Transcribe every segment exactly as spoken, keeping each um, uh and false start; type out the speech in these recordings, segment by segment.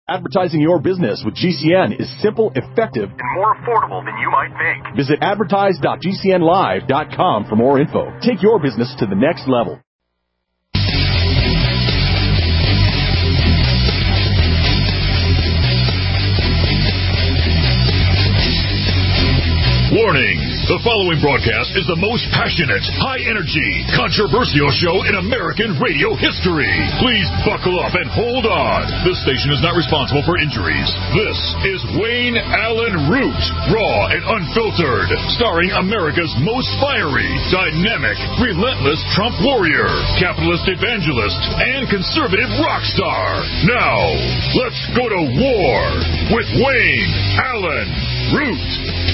Advertising your business with G C N is simple, effective, and more affordable than you might think. Visit advertise dot g c n live dot com for more info. Take your business to the next level. Warning! The following broadcast is the most passionate, high-energy, controversial show in American radio history. Please buckle up and hold on. This station is not responsible for injuries. This is Wayne Allen Root, raw and unfiltered, starring America's most fiery, dynamic, relentless Trump warrior, capitalist evangelist, and conservative rock star. Now, let's go to war with Wayne Allen Root.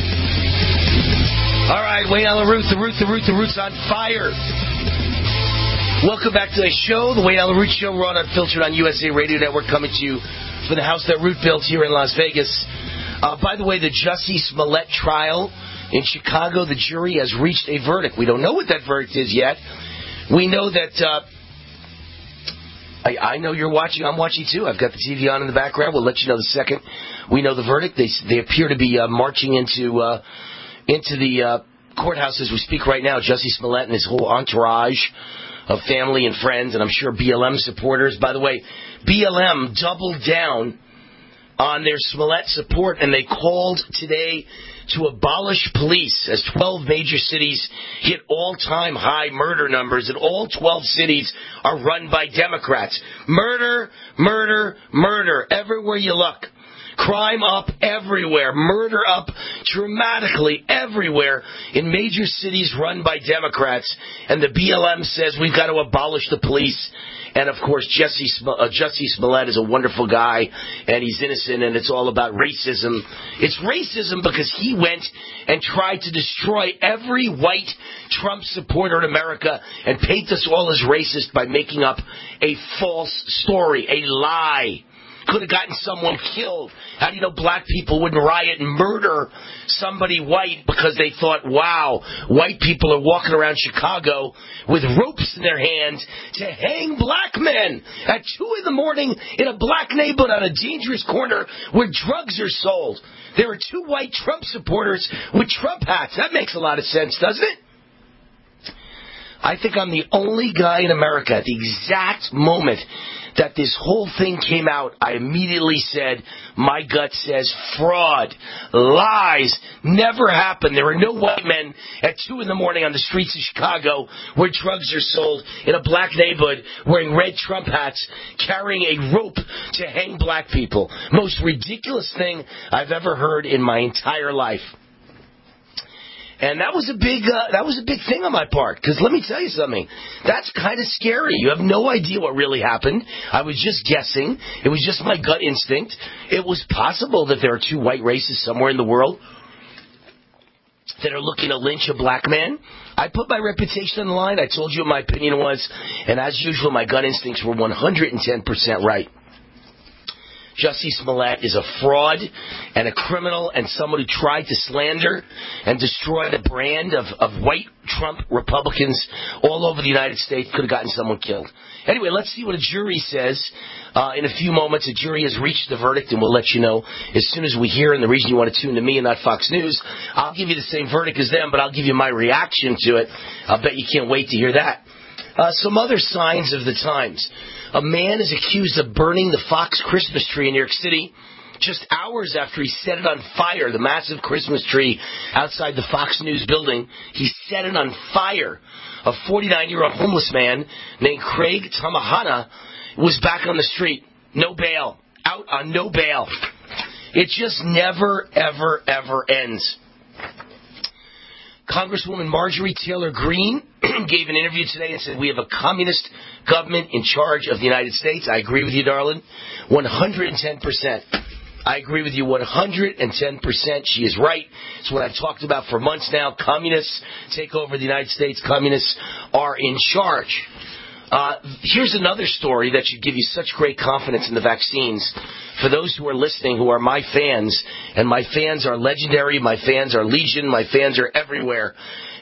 All right, Wayne Allen Root, the Root, the Root, the Root's on fire. Welcome back to the show, the Wayne Allen Root Show, raw and unfiltered on U S A Radio Network, coming to you from the house that Root built here in Las Vegas. Uh, by the way, the Jussie Smollett trial in Chicago, the jury has reached a verdict. We don't know what that verdict is yet. We know that, uh, I, I know you're watching, I'm watching too. I've got the T V on in the background. We'll let you know the second we know the verdict. They, they appear to be uh, marching into... Uh, into the uh, courthouse as we speak right now. Jussie Smollett and his whole entourage of family and friends, and I'm sure B L M supporters. By the way, B L M doubled down on their Smollett support, and they called today to abolish police as twelve major cities hit all-time high murder numbers, and all twelve cities are run by Democrats. Murder, murder, murder, everywhere you look. Crime up everywhere. Murder up dramatically everywhere in major cities run by Democrats. And the B L M says we've got to abolish the police. And, of course, Jussie, uh, Jussie Smollett is a wonderful guy, and he's innocent, and it's all about racism. It's racism because he went and tried to destroy every white Trump supporter in America and paint us all as racist by making up a false story, a lie. Could have gotten someone killed. How do you know black people wouldn't riot and murder somebody white because they thought, wow, white people are walking around Chicago with ropes in their hands to hang black men at two in the morning in a black neighborhood on a dangerous corner where drugs are sold. There are two white Trump supporters with Trump hats. That makes a lot of sense, doesn't it? I think I'm the only guy in America at the exact moment that this whole thing came out, I immediately said, my gut says fraud, lies, never happened. There are no white men at two in the morning on the streets of Chicago where drugs are sold in a black neighborhood wearing red Trump hats, carrying a rope to hang black people. Most ridiculous thing I've ever heard in my entire life. And that was a big, uh, that was a big thing on my part. Because let me tell you something. That's kind of scary. You have no idea what really happened. I was just guessing. It was just my gut instinct. It was possible that there are two white races somewhere in the world that are looking to lynch a black man. I put my reputation on the line. I told you what my opinion was. And as usual, my gut instincts were one hundred ten percent right. Jussie Smollett is a fraud and a criminal and someone who tried to slander and destroy the brand of, of white Trump Republicans all over the United States. Could have gotten someone killed. Anyway, let's see what a jury says. Uh, in a few moments, a jury has reached the verdict, and we'll let you know as soon as we hear. And the reason you want to tune to me and not Fox News, I'll give you the same verdict as them, but I'll give you my reaction to it. I'll bet you can't wait to hear that. Uh, some other signs of the times. A man is accused of burning the Fox Christmas tree in New York City just hours after he set it on fire, the massive Christmas tree outside the Fox News building. He set it on fire. A forty-nine-year-old homeless man named Craig Tamahana was back on the street. No bail. Out on no bail. It just never, ever, ever ends. Congresswoman Marjorie Taylor Greene gave an interview today and said, we have a communist government in charge of the United States. I agree with you, darling. one hundred ten percent. I agree with you one hundred ten percent. She is right. It's what I've talked about for months now. Communists take over the United States. Communists are in charge. Uh, here's another story that should give you such great confidence in the vaccines. For those who are listening, who are my fans, and my fans are legendary, my fans are legion, my fans are everywhere.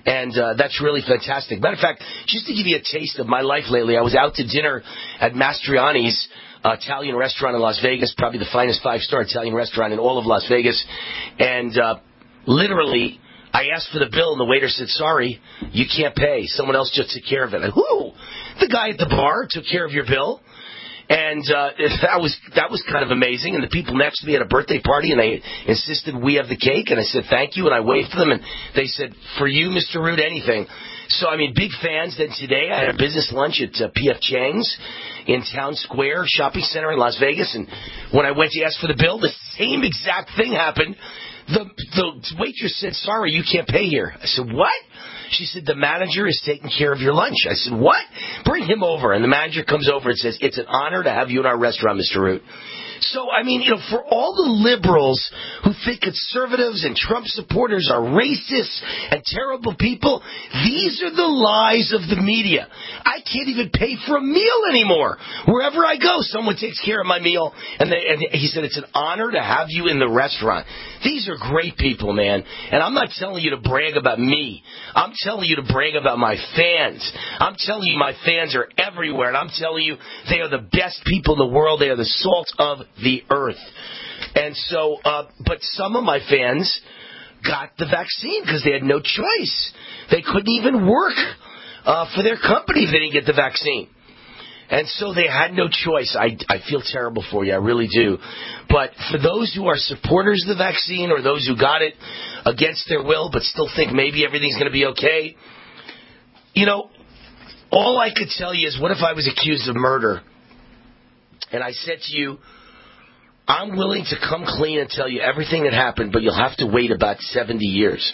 And uh, that's really fantastic. Matter of fact, just to give you a taste of my life lately, I was out to dinner at Mastriani's uh, Italian restaurant in Las Vegas, probably the finest five-star Italian restaurant in all of Las Vegas. And uh, literally, I asked for the bill, and the waiter said, sorry, you can't pay. Someone else just took care of it. I, who? The guy at the bar took care of your bill. And uh, that was that was kind of amazing. And the people next to me had a birthday party, and they insisted we have the cake. And I said, thank you, and I waved to them. And they said, for you, Mister Root, anything. So, I mean, big fans. Then today I had a business lunch at uh, P F Chang's in Town Square Shopping Center in Las Vegas. And when I went to ask for the bill, the same exact thing happened. The, the waitress said, sorry, you can't pay here. I said, what? She said, the manager is taking care of your lunch. I said, what? Bring him over. And the manager comes over and says, it's an honor to have you in our restaurant, Mister Root. So, I mean, you know, for all the liberals who think conservatives and Trump supporters are racist and terrible people, these are the lies of the media. I can't even pay for a meal anymore. Wherever I go, someone takes care of my meal. And, they, and he said, it's an honor to have you in the restaurant. These are great people, man. And I'm not telling you to brag about me. I'm telling you to brag about my fans. I'm telling you my fans are everywhere. And I'm telling you they are the best people in the world. They are the salt of the earth. And so, uh, but some of my fans got the vaccine because they had no choice. They couldn't even work uh, for their company if they didn't get the vaccine. And so they had no choice. I, I feel terrible for you. I really do. But for those who are supporters of the vaccine or those who got it against their will but still think maybe everything's going to be okay, you know, all I could tell you is, what if I was accused of murder? And I said to you, I'm willing to come clean and tell you everything that happened, but you'll have to wait about seventy years.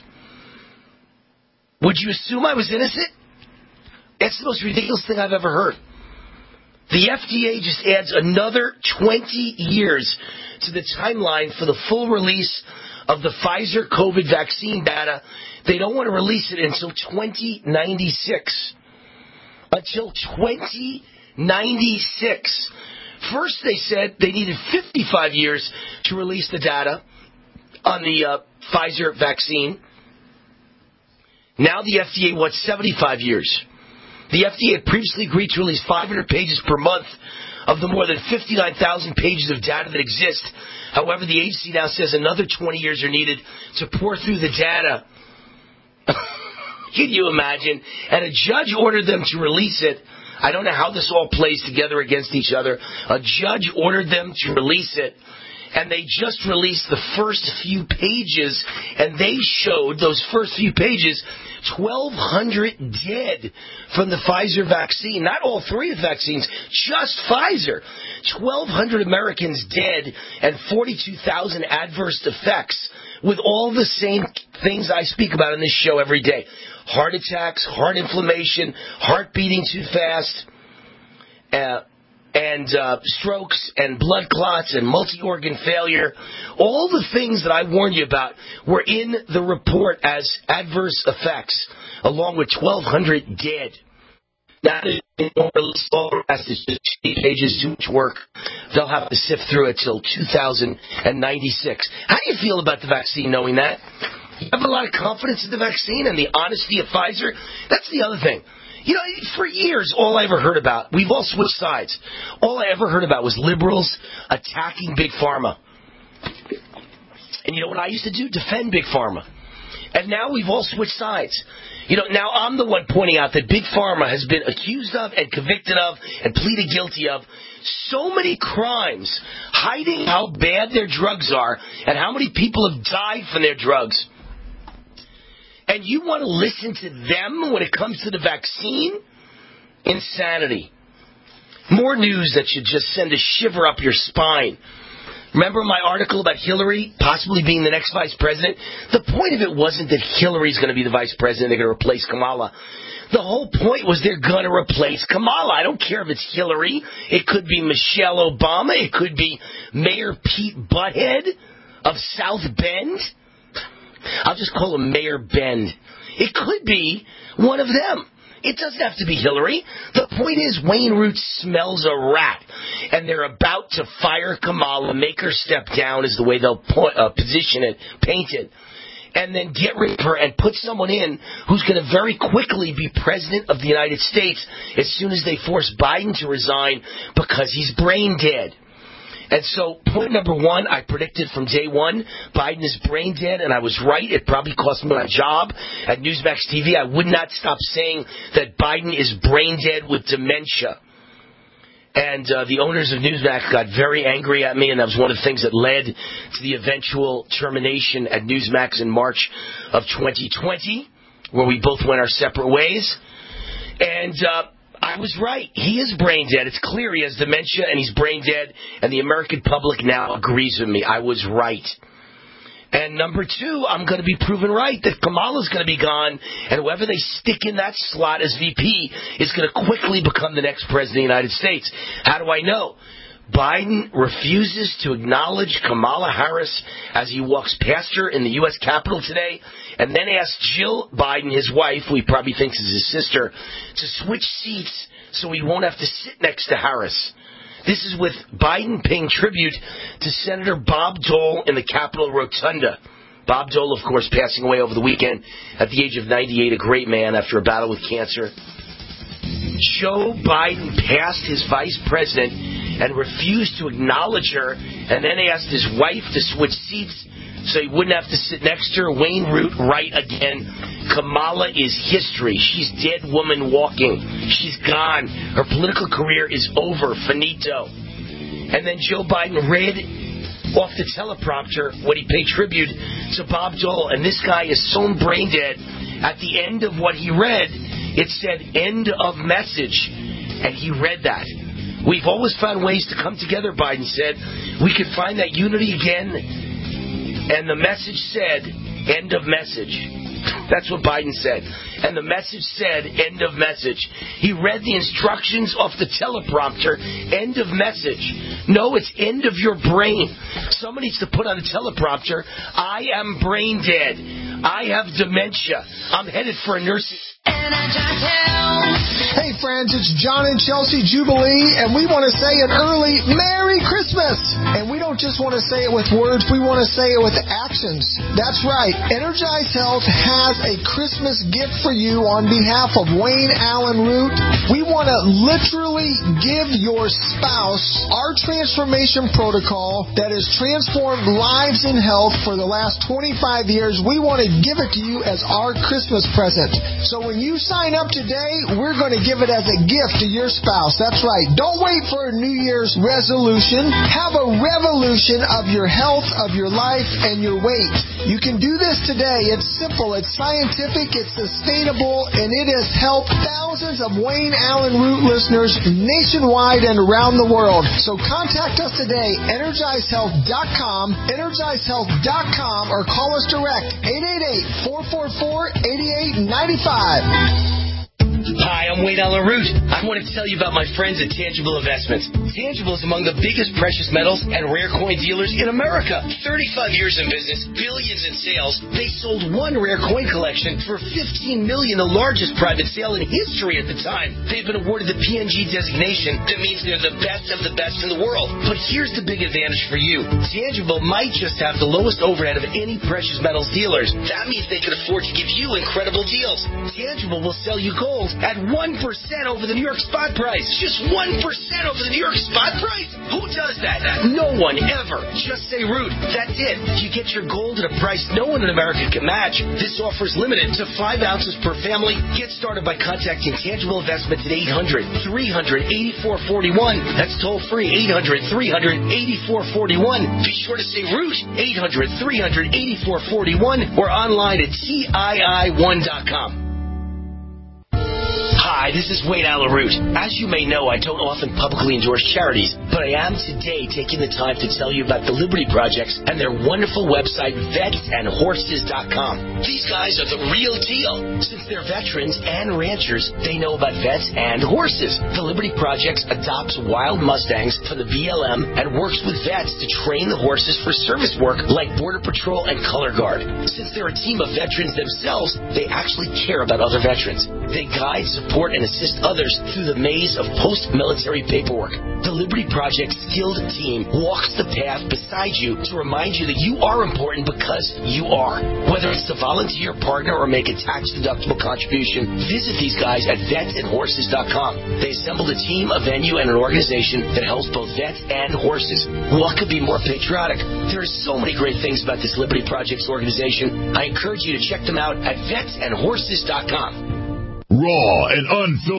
Would you assume I was innocent? It's the most ridiculous thing I've ever heard. The F D A just adds another twenty years to the timeline for the full release of the Pfizer COVID vaccine data. They don't want to release it until twenty ninety-six. Until twenty ninety-six. First, they said they needed fifty-five years to release the data on the uh, Pfizer vaccine. Now the F D A wants seventy-five years. The F D A had previously agreed to release five hundred pages per month of the more than fifty-nine thousand pages of data that exist. However, the agency now says another twenty years are needed to pour through the data. Can you imagine? And a judge ordered them to release it. I don't know how this all plays together against each other. A judge ordered them to release it, and they just released the first few pages, and they showed those first few pages, twelve hundred dead from the Pfizer vaccine. Not all three of the vaccines, just Pfizer. twelve hundred Americans dead and forty-two thousand adverse effects with all the same things I speak about in this show every day. Heart attacks, heart inflammation, heart beating too fast, uh, and uh, strokes and blood clots and multi-organ failure. All the things that I warned you about were in the report as adverse effects, along with twelve hundred dead. Now, they don't release all the rest. It's just eight pages, too much work. They'll have to sift through it till two thousand ninety-six. How do you feel about the vaccine, knowing that? You have a lot of confidence in the vaccine and the honesty of Pfizer? That's the other thing. You know, for years, all I ever heard about, we've all switched sides. All I ever heard about was liberals attacking Big Pharma. And you know what I used to do? Defend Big Pharma. And now we've all switched sides. You know, now I'm the one pointing out that Big Pharma has been accused of and convicted of and pleaded guilty of so many crimes, hiding how bad their drugs are and how many people have died from their drugs. And you want to listen to them when it comes to the vaccine? Insanity. More news that should just send a shiver up your spine. Remember my article about Hillary possibly being the next vice president? The point of it wasn't that Hillary's going to be the vice president, they're going to replace Kamala. The whole point was they're going to replace Kamala. I don't care if it's Hillary. It could be Michelle Obama. It could be Mayor Pete Butthead of South Bend. I'll just call him Mayor Bend. It could be one of them. It doesn't have to be Hillary. The point is Wayne Root smells a rat, and they're about to fire Kamala, make her step down is the way they'll point, uh, position it, paint it. and then get rid of her and put someone in who's going to very quickly be president of the United States as soon as they force Biden to resign because he's brain dead. And so, point number one, I predicted from day one, Biden is brain dead, and I was right. It probably cost me my job at Newsmax T V. I would not stop saying that Biden is brain dead with dementia. And uh, the owners of Newsmax got very angry at me, and that was one of the things that led to the eventual termination at Newsmax in March of twenty twenty, where we both went our separate ways. And uh, I was right. He is brain dead. It's clear he has dementia, and he's brain dead, and the American public now agrees with me. I was right. And number two, I'm going to be proven right that Kamala's going to be gone, and whoever they stick in that slot as V P is going to quickly become the next president of the United States. How do I know? Biden refuses to acknowledge Kamala Harris as he walks past her in the U S Capitol today, and then asks Jill Biden, his wife, who he probably thinks is his sister, to switch seats so he won't have to sit next to Harris. This is with Biden paying tribute to Senator Bob Dole in the Capitol Rotunda. Bob Dole, of course, passing away over the weekend at the age of ninety-eight, a great man after a battle with cancer. Joe Biden passed his vice president and refused to acknowledge her, and then asked his wife to switch seats so he wouldn't have to sit next to her. Wayne Root, right again. Kamala is history. She's dead woman walking. She's gone. Her political career is over. Finito. And then Joe Biden read off the teleprompter when he paid tribute to Bob Dole, and this guy is so brain dead. At the end of what he read, it said end of message, and he read that. We've always found ways to come together, Biden said. We could find that unity again, and the message said end of message. That's what Biden said. And the message said end of message. He read the instructions off the teleprompter, end of message. No, it's end of your brain. Someone needs to put on the teleprompter, I am brain dead. I have dementia. I'm headed for a nursing... Hey friends, it's John and Chelsea Jubilee, and we want to say an early Merry Christmas! And we don't just want to say it with words, we want to say it with actions. That's right, Energize Health has a Christmas gift for you on behalf of Wayne Allen Root. We want to literally give your spouse our transformation protocol that has transformed lives in health for the last twenty-five years. We want to give it to you as our Christmas present. So when you sign up today, we're going to give it as a gift to your spouse. That's right. Don't wait for a New Year's resolution. Have a revolution of your health, of your life, and your weight. You can do this today. It's simple. It's scientific. It's sustainable. And it has helped thousands of Wayne Allen Root listeners nationwide and around the world. So contact us today, energize health dot com, energize health dot com, or call us direct, eight eight eight, four four four, eight eight nine five. Hi, I'm Wayne Allen Root. I want to tell you about my friends at Tangible Investments. Tangible is among the biggest precious metals and rare coin dealers in America. thirty-five years in business, billions in sales. They sold one rare coin collection for fifteen million dollars, the largest private sale in history at the time. They've been awarded the P N G designation. That means they're the best of the best in the world. But here's the big advantage for you. Tangible might just have the lowest overhead of any precious metals dealers. That means they can afford to give you incredible deals. Tangible will sell you gold at one percent over the New York spot price. Just one percent over the New York spot price? Who does that? No one ever. Just say Root. That's it. You get your gold at a price no one in America can match. This offer is limited to five ounces per family. Get started by contacting Tangible Investments at eight hundred, three hundred, eighty-four forty-one. That's toll free, eight hundred, three hundred, eighty-four forty-one. Be sure to say Root, eight hundred, three hundred, eighty-four forty-one, or online at T I I one dot com. Hi, this is Wayne Allen Root. As you may know, I don't often publicly endorse charities, but I am today taking the time to tell you about the Liberty Projects and their wonderful website, vets and horses dot com. These guys are the real deal. Since they're veterans and ranchers, they know about vets and horses. The Liberty Projects adopts wild Mustangs for the B L M and works with vets to train the horses for service work like Border Patrol and Color Guard. Since they're a team of veterans themselves, they actually care about other veterans. They guide, support, and assist others through the maze of post-military paperwork. The Liberty Project Project's skilled team walks the path beside you to remind you that you are important because you are. Whether it's to volunteer, partner, or make a tax-deductible contribution, visit these guys at vets and horses dot com. They assembled a team, a venue, and an organization that helps both vets and horses. What could be more patriotic? There are so many great things about this Liberty Projects organization. I encourage you to check them out at vets and horses dot com. Raw and unfiltered.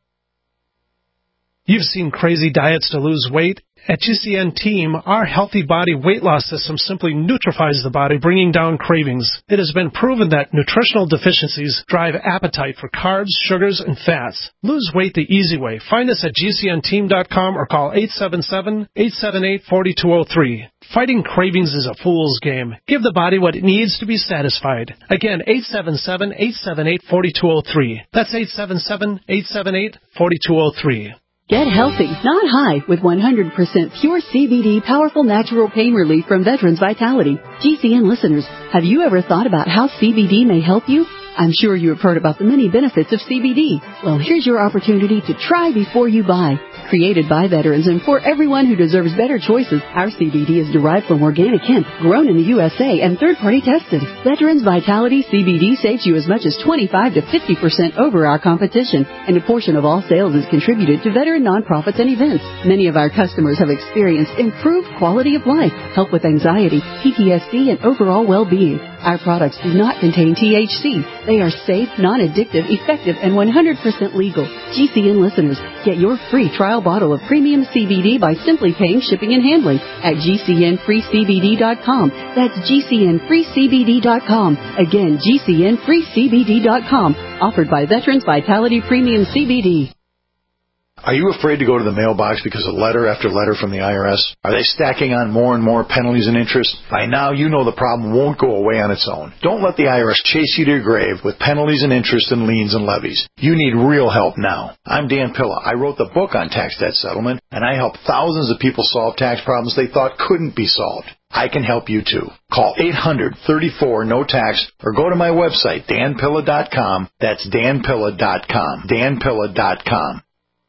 You've seen crazy diets to lose weight. At G C N Team, our healthy body weight loss system simply neutralizes the body, bringing down cravings. It has been proven that nutritional deficiencies drive appetite for carbs, sugars, and fats. Lose weight the easy way. Find us at G C N team dot com or call eight seven seven, eight seven eight, four two zero three. Fighting cravings is a fool's game. Give the body what it needs to be satisfied. Again, eight seven seven, eight seven eight, four two zero three. That's eight seven seven, eight seven eight, four two zero three. Get healthy, not high, with one hundred percent pure C B D powerful natural pain relief from Veterans Vitality. G C N listeners, have you ever thought about how C B D may help you? I'm sure you have heard about the many benefits of C B D. Well, here's your opportunity to try before you buy. Created by veterans and for everyone who deserves better choices, our C B D is derived from organic hemp, grown in the U S A and third-party tested. Veterans Vitality C B D saves you as much as twenty-five to fifty percent over our competition, and a portion of all sales is contributed to veteran nonprofits and events. Many of our customers have experienced improved quality of life, help with anxiety, P T S D, and overall well-being. Our products do not contain T H C. They are safe, non-addictive, effective, and one hundred percent legal. G C N listeners, get your free trial bottle of premium C B D by simply paying shipping and handling at G C N free C B D dot com. That's G C N free C B D dot com. Again, G C N free C B D dot com. Offered by Veterans Vitality Premium C B D. Are you afraid to go to the mailbox because of letter after letter from the I R S? Are they stacking on more and more penalties and interest? By now, you know the problem won't go away on its own. Don't let the I R S chase you to your grave with penalties and interest and liens and levies. You need real help now. I'm Dan Pilla. I wrote the book on tax debt settlement, and I help thousands of people solve tax problems they thought couldn't be solved. I can help you too. Call eight hundred, thirty-four, no tax or go to my website, dan pilla dot com. That's dan pilla dot com. dan pilla dot com.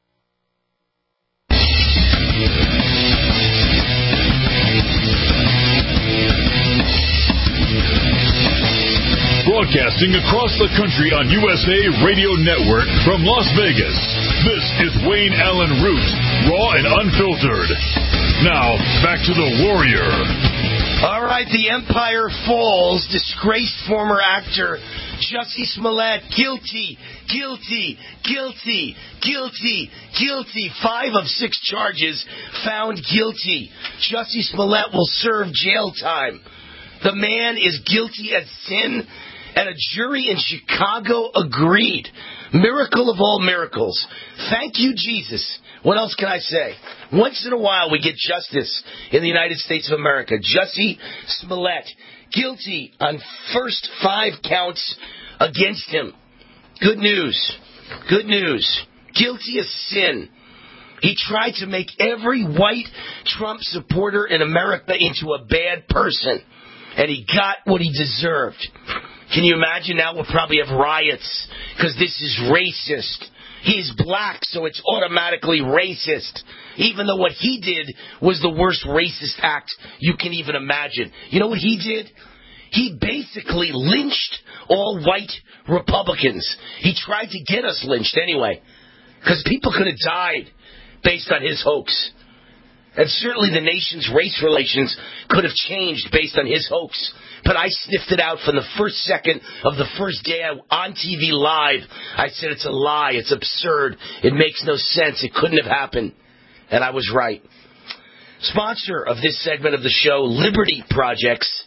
Broadcasting across the country on U S A Radio Network from Las Vegas. This is Wayne Allen Root, raw and unfiltered. Now, back to the Warrior. All right, the Empire falls. Disgraced former actor Jussie Smollett, guilty, guilty, guilty, guilty, guilty. Five of six charges found guilty. Jussie Smollett will serve jail time. The man is guilty as sin, and a jury in Chicago agreed. Miracle of all miracles. Thank you, Jesus. What else can I say? Once in a while we get justice in the United States of America. Jussie Smollett, guilty on first five counts against him. Good news. Good news. Guilty as sin. He tried to make every white Trump supporter in America into a bad person, and he got what he deserved. Can you imagine? Now we'll probably have riots because this is racist. He's black, so it's automatically racist, even though what he did was the worst racist act you can even imagine. You know what he did? He basically lynched all white Republicans. He tried to get us lynched anyway, because people could have died based on his hoax. And certainly the nation's race relations could have changed based on his hoax. But I sniffed it out from the first second of the first day on T V live. I said it's a lie. It's absurd. It makes no sense. It couldn't have happened. And I was right. Sponsor of this segment of the show, Liberty Projects.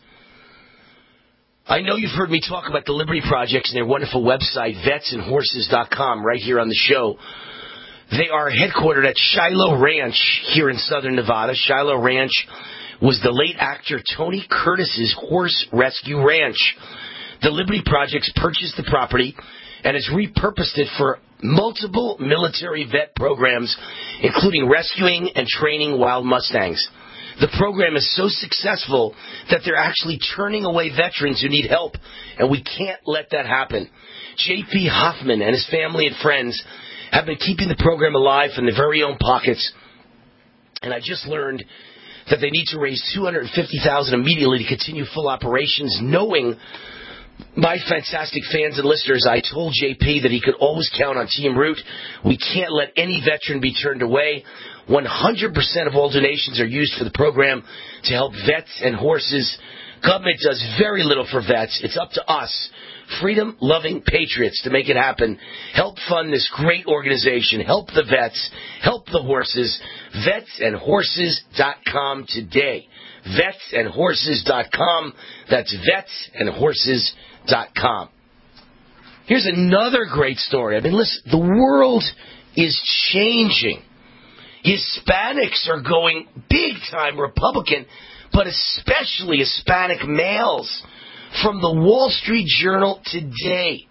I know you've heard me talk about the Liberty Projects and their wonderful website, vets and horses dot com, right here on the show. They are headquartered at Shiloh Ranch here in southern Nevada. Shiloh Ranch was the late actor Tony Curtis's horse rescue ranch. The Liberty Projects purchased the property and has repurposed it for multiple military vet programs, including rescuing and training wild Mustangs. The program is so successful that they're actually turning away veterans who need help, and we can't let that happen. J P Hoffman and his family and friends have been keeping the program alive from their very own pockets. And I just learned that they need to raise two hundred fifty thousand dollars immediately to continue full operations, knowing my fantastic fans and listeners, I told J P that he could always count on Team Root. We can't let any veteran be turned away. one hundred percent of all donations are used for the program to help vets and horses. Government does very little for vets. It's up to us, freedom-loving patriots, to make it happen. Help fund this great organization. Help the vets. Help the horses. vets and horses dot com today. vets and horses dot com. That's vets and horses dot com. Here's another great story. I mean, listen, the world is changing. Hispanics are going big-time Republican, but especially Hispanic males. From the Wall Street Journal today,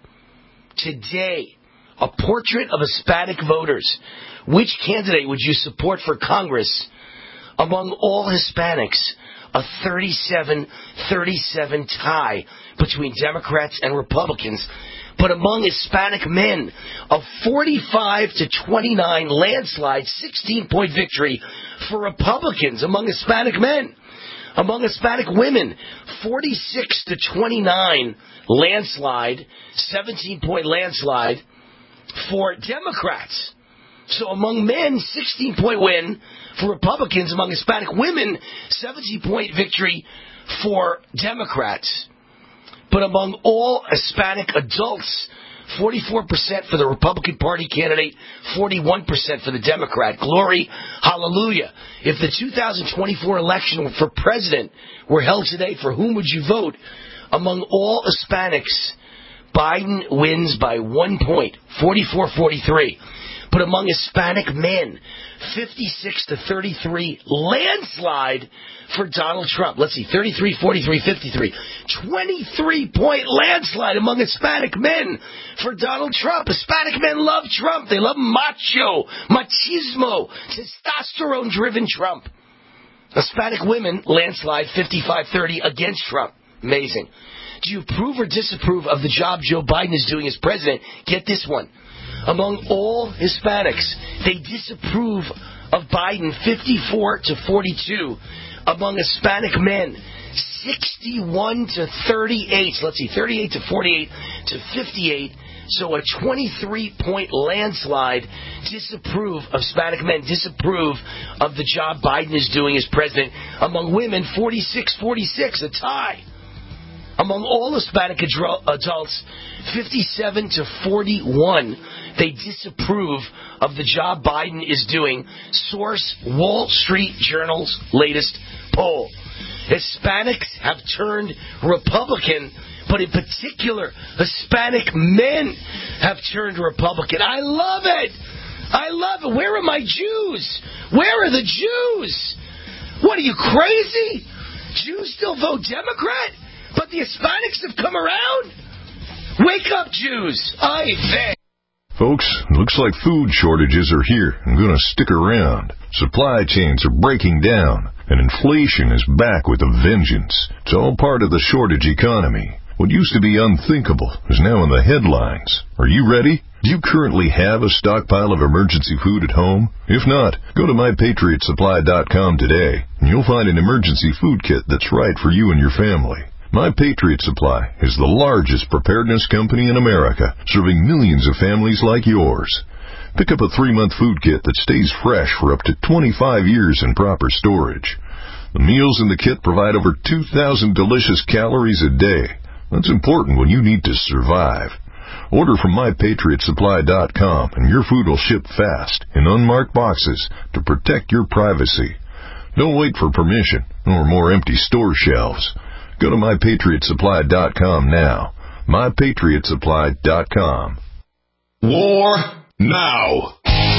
today, a portrait of Hispanic voters. Which candidate would you support for Congress among all Hispanics? A thirty-seven thirty-seven tie between Democrats and Republicans. But among Hispanic men, a forty-five to twenty-nine landslide, sixteen-point victory for Republicans among Hispanic men. Among Hispanic women, forty-six to twenty-nine landslide, seventeen-point landslide for Democrats. So among men, sixteen-point win for Republicans. Among Hispanic women, seventeen-point victory for Democrats. But among all Hispanic adults, forty-four percent for the Republican Party candidate, forty-one percent for the Democrat. Glory, hallelujah. If the two thousand twenty-four election for president were held today, for whom would you vote? Among all Hispanics, Biden wins by one point, forty-four forty-three. But among Hispanic men, fifty-six to thirty-three landslide for Donald Trump. Let's see, thirty-three forty-three fifty-three. twenty-three point landslide among Hispanic men for Donald Trump. Hispanic men love Trump. They love macho, machismo, testosterone-driven Trump. Hispanic women landslide fifty-five thirty against Trump. Amazing. Do you approve or disapprove of the job Joe Biden is doing as president? Get this one. Among all Hispanics, they disapprove of Biden fifty-four to forty-two. Among Hispanic men, sixty-one to thirty-eight. Let's see, thirty-eight to forty-eight to fifty-eight. So a twenty-three point landslide. Disapprove of Hispanic men, disapprove of the job Biden is doing as president. Among women, forty-six forty-six, a tie. Among all Hispanic adults, fifty-seven to forty-one, they disapprove of the job Biden is doing. Source, Wall Street Journal's latest poll. Hispanics have turned Republican, but in particular, Hispanic men have turned Republican. I love it! I love it. Where are my Jews? Where are the Jews? What, are you crazy? Jews still vote Democrat? But the Hispanics have come around? Wake up, Jews! I bet. Folks, looks like food shortages are here and going to stick around. Supply chains are breaking down, and inflation is back with a vengeance. It's all part of the shortage economy. What used to be unthinkable is now in the headlines. Are you ready? Do you currently have a stockpile of emergency food at home? If not, go to my patriot supply dot com today, and you'll find an emergency food kit that's right for you and your family. My Patriot Supply is the largest preparedness company in America, serving millions of families like yours. Pick up a three-month food kit that stays fresh for up to twenty-five years in proper storage. The meals in the kit provide over two thousand delicious calories a day. That's important when you need to survive. Order from my patriot supply dot com and your food will ship fast in unmarked boxes to protect your privacy. Don't wait for permission or more empty store shelves. Go to my patriot supply dot com now. my patriot supply dot com. War now.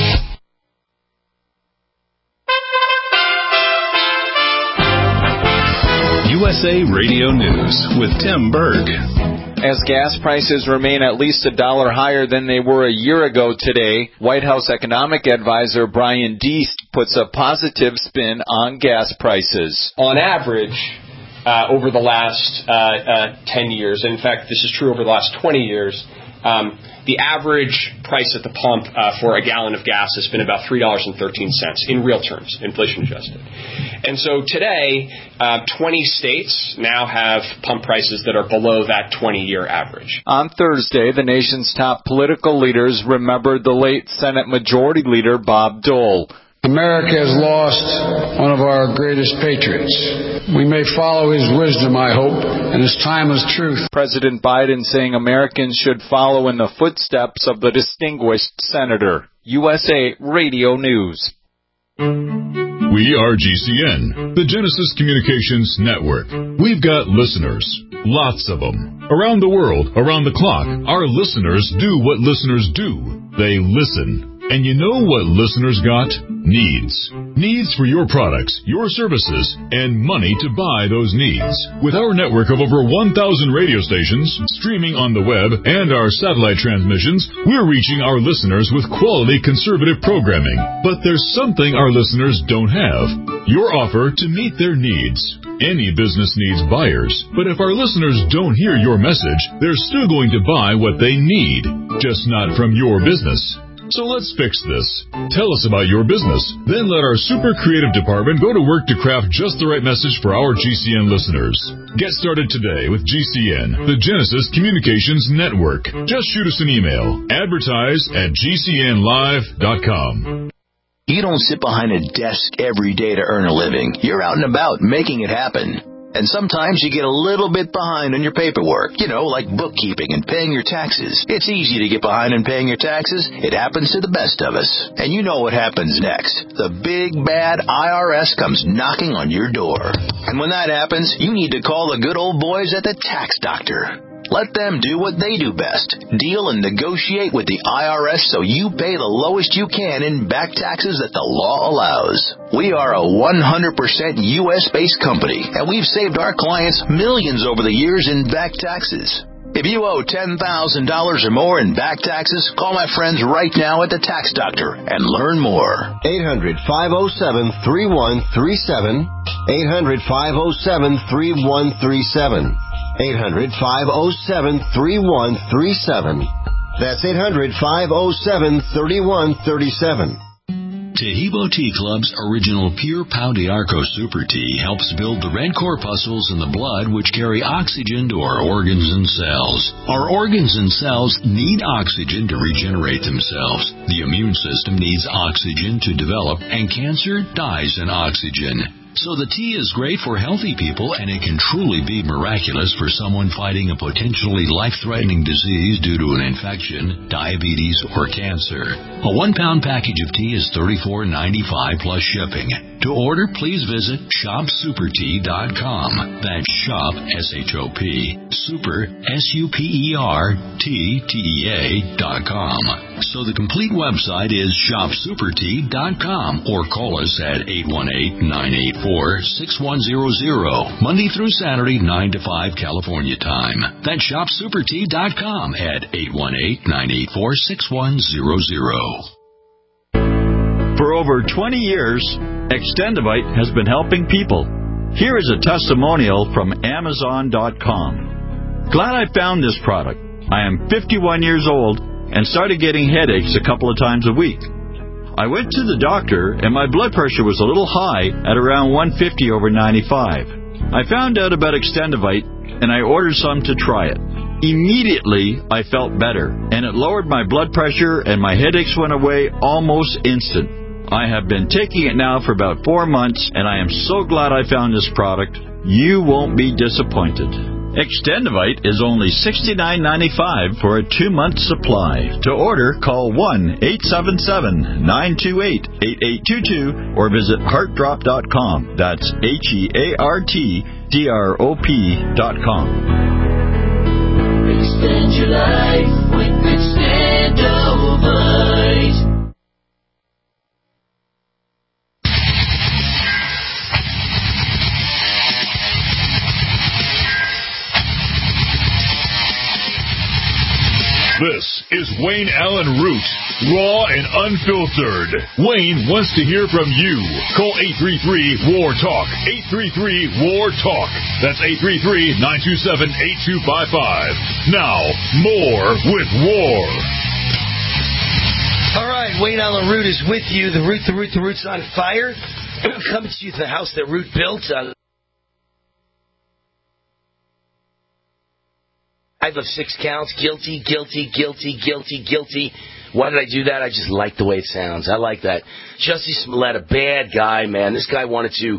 U S A Radio News with Tim Berg. As gas prices remain at least a dollar higher than they were a year ago today, White House economic advisor Brian Deese puts a positive spin on gas prices. On average, Uh, over the last uh, uh, ten years. In fact, this is true over the last twenty years. Um, the average price at the pump uh, for a gallon of gas has been about three dollars and thirteen cents in real terms, inflation adjusted. And so today, uh, twenty states now have pump prices that are below that twenty-year average. On Thursday, the nation's top political leaders remembered the late Senate Majority Leader Bob Dole. America has lost one of our greatest patriots. We may follow his wisdom, I hope, and his timeless truth. President Biden saying Americans should follow in the footsteps of the distinguished senator. U S A Radio News. We are G C N, the Genesis Communications Network. We've got listeners, lots of them. Around the world, around the clock, our listeners do what listeners do. They listen. And you know what listeners got? Needs. Needs for your products, your services, and money to buy those needs. With our network of over one thousand radio stations, streaming on the web, and our satellite transmissions, we're reaching our listeners with quality conservative programming. But there's something our listeners don't have. Your offer to meet their needs. Any business needs buyers, but if our listeners don't hear your message, they're still going to buy what they need, just not from your business. So let's fix this. Tell us about your business. Then let our super creative department go to work to craft just the right message for our G C N listeners. Get started today with G C N, the Genesis Communications Network. Just shoot us an email. Advertise at G C N live dot com. You don't sit behind a desk every day to earn a living. You're out and about making it happen. And sometimes you get a little bit behind on your paperwork, you know, like bookkeeping and paying your taxes. It's easy to get behind in paying your taxes. It happens to the best of us. And you know what happens next. The big, bad I R S comes knocking on your door. And when that happens, you need to call the good old boys at the Tax Doctor. Let them do what they do best. Deal and negotiate with the I R S so you pay the lowest you can in back taxes that the law allows. We are a one hundred percent U S-based company, and we've saved our clients millions over the years in back taxes. If you owe ten thousand dollars or more in back taxes, call my friends right now at the Tax Doctor and learn more. eight hundred, five oh seven, three one three seven. eight hundred, five oh seven, three one three seven. eight hundred, five oh seven, three one three seven. That's eight hundred, five oh seven, three one three seven. Tahibo Tea Club's original Pure Pau d'Arco Super Tea helps build the red corpuscles in the blood which carry oxygen to our organs and cells. Our organs and cells need oxygen to regenerate themselves. The immune system needs oxygen to develop, and cancer dies in oxygen. So the tea is great for healthy people, and it can truly be miraculous for someone fighting a potentially life-threatening disease due to an infection, diabetes, or cancer. A one-pound package of tea is thirty-four ninety-five plus shipping. To order, please visit shop super tea dot com. That's shop, S H O P, super, S U P E R, T, T E A, dot com. So the complete website is shop super tea dot com, or call us at eight one eight, nine eight four, six one zero zero, Monday through Saturday, nine to five California time. That's shop super tea dot com at eight one eight, nine eight four, six one zero zero. For over twenty years, Extendivite has been helping people. Here is a testimonial from Amazon dot com. Glad I found this product. I am fifty-one years old and started getting headaches a couple of times a week. I went to the doctor and my blood pressure was a little high at around one fifty over ninety-five. I found out about Extendivite and I ordered some to try it. Immediately, I felt better, and it lowered my blood pressure and my headaches went away almost instant. I have been taking it now for about four months, and I am so glad I found this product. You won't be disappointed. Extendivite is only sixty-nine ninety-five for a two-month supply. To order, call one eight seven seven, nine two eight, eight eight two two or visit heart drop dot com. That's H E A R T D R O P dot com. Extend your life with Extendivite. This is Wayne Allen Root, raw and unfiltered. Wayne wants to hear from you. Call eight three three, W A R, TALK, eight three three, W A R, TALK. That's eight three three, nine two seven, eight two five five. Now, more with W A R. All right, Wayne Allen Root is with you. The Root, the Root, the Root's on fire. Coming to you to the house that Root built. Uh, Five of six counts. Guilty, guilty, guilty, guilty, guilty. Why did I do that? I just like the way it sounds. I like that. Jussie Smollett, a bad guy, man. This guy wanted to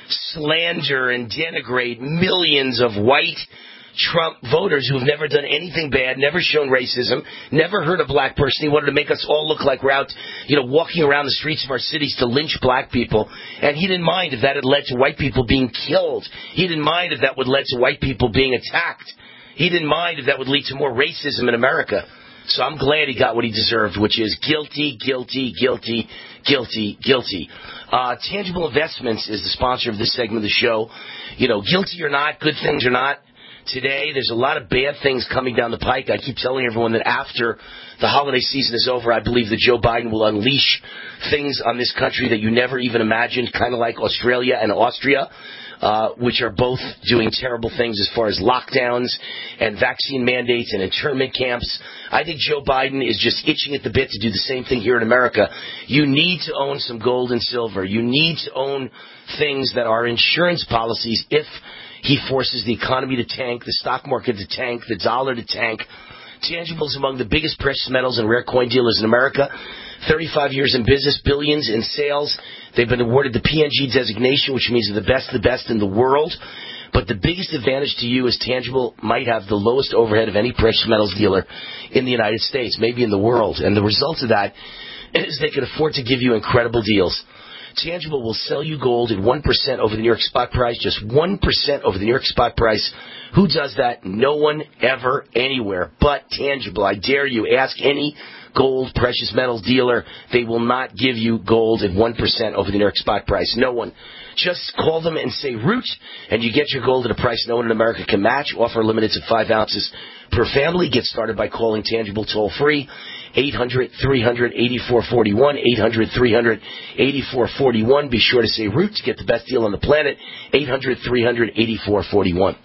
slander and denigrate millions of white Trump voters who have never done anything bad, never shown racism, never hurt a black person. He wanted to make us all look like we're out, you know, walking around the streets of our cities to lynch black people. And he didn't mind if that had led to white people being killed. He didn't mind if that would lead to white people being attacked. He didn't mind if that would lead to more racism in America. So I'm glad he got what he deserved, which is guilty, guilty, guilty, guilty, guilty. Uh, Tangible Investments is the sponsor of this segment of the show. You know, guilty or not, good things or not, today there's a lot of bad things coming down the pike. I keep telling everyone that after the holiday season is over, I believe that Joe Biden will unleash things on this country that you never even imagined, kind of like Australia and Austria. Uh, which are both doing terrible things as far as lockdowns and vaccine mandates and internment camps. I think Joe Biden is just itching at the bit to do the same thing here in America. You need to own some gold and silver. You need to own things that are insurance policies if he forces the economy to tank, the stock market to tank, the dollar to tank. Tangible is among the biggest precious metals and rare coin dealers in America. thirty-five years in business, billions in sales. They've been awarded the P N G designation, which means they're the best of the best in the world. But the biggest advantage to you is Tangible might have the lowest overhead of any precious metals dealer in the United States, maybe in the world. And the result of that is they can afford to give you incredible deals. Tangible will sell you gold at one percent over the New York spot price, just one percent over the New York spot price. Who does that? No one ever, anywhere but Tangible. I dare you, ask any gold, precious metals dealer. They will not give you gold at one percent over the New York spot price. No one. Just call them and say Root, and you get your gold at a price no one in America can match. Offer limited to five ounces per family. Get started by calling Tangible toll-free. eight hundred, three hundred, eighty-four forty-one, eight hundred, three hundred, eighty-four forty-one. Be sure to say Root to get the best deal on the planet. eight hundred, three hundred, eighty-four forty-one.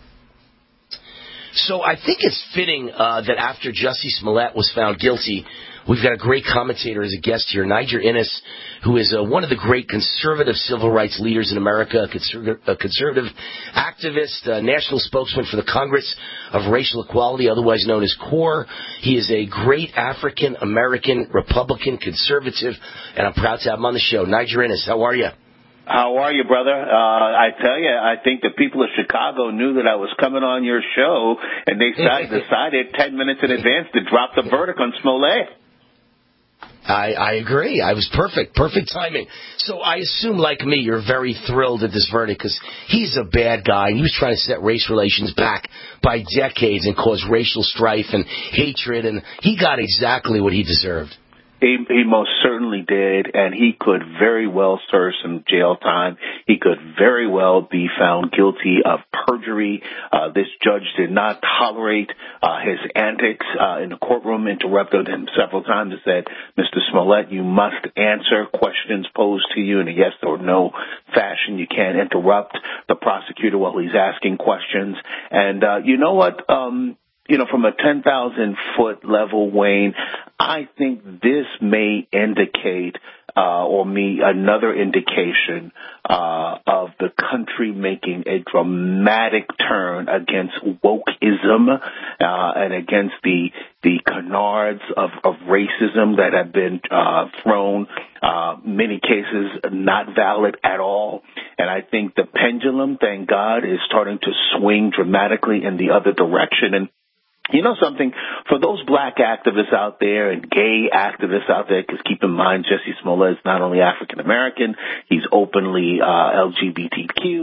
So I think it's fitting uh, that after Jussie Smollett was found guilty, we've got a great commentator as a guest here, Niger Innis, who is uh, one of the great conservative civil rights leaders in America, a conservative, a conservative activist, a national spokesman for the Congress of Racial Equality, otherwise known as CORE. He is a great African-American Republican conservative, and I'm proud to have him on the show. Niger Innis, how are you? How are you, brother? Uh, I tell you, I think the people of Chicago knew that I was coming on your show, and they decided ten minutes in advance to drop the verdict on Smollett. I, I agree. I was perfect. Perfect timing. So I assume, like me, you're very thrilled at this verdict because he's a bad guy. He was trying to set race relations back by decades and cause racial strife and hatred, and he got exactly what he deserved. He, he most certainly did, and he could very well serve some jail time. He could very well be found guilty of perjury. Uh, this judge did not tolerate uh, his antics uh, in the courtroom, interrupted him several times and said, Mister Smollett, you must answer questions posed to you in a yes or no fashion. You can't interrupt the prosecutor while he's asking questions. And uh, you know what? Um, You know, from a ten thousand foot level, Wayne, I think this may indicate uh, or me another indication uh, of the country making a dramatic turn against wokeism uh, and against the the canards of, of racism that have been uh, thrown, uh, many cases not valid at all. And I think the pendulum, thank God, is starting to swing dramatically in the other direction. And you know something, for those black activists out there and gay activists out there, because keep in mind, Jussie Smollett is not only African American, he's openly uh, L G B T Q.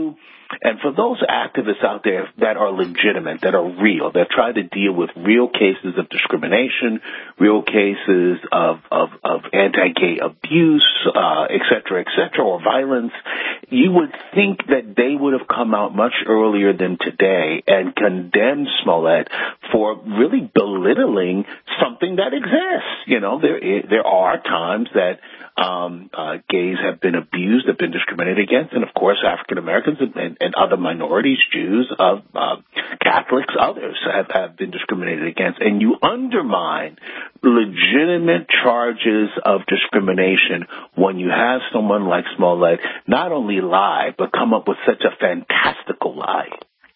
And for those activists out there that are legitimate, that are real, that try to deal with real cases of discrimination, real cases of, of, of anti-gay abuse, uh, et cetera, et cetera, or violence, you would think that they would have come out much earlier than today and condemned Smollett for really belittling something that exists. You know, there there are times that um, uh, gays have been abused, have been discriminated against, and of course African Americans and, and, and other minorities, Jews, uh, uh, Catholics, others have, have been discriminated against. And you undermine legitimate charges of discrimination when you have someone like Smollett not only lie, but come up with such a fantastical lie.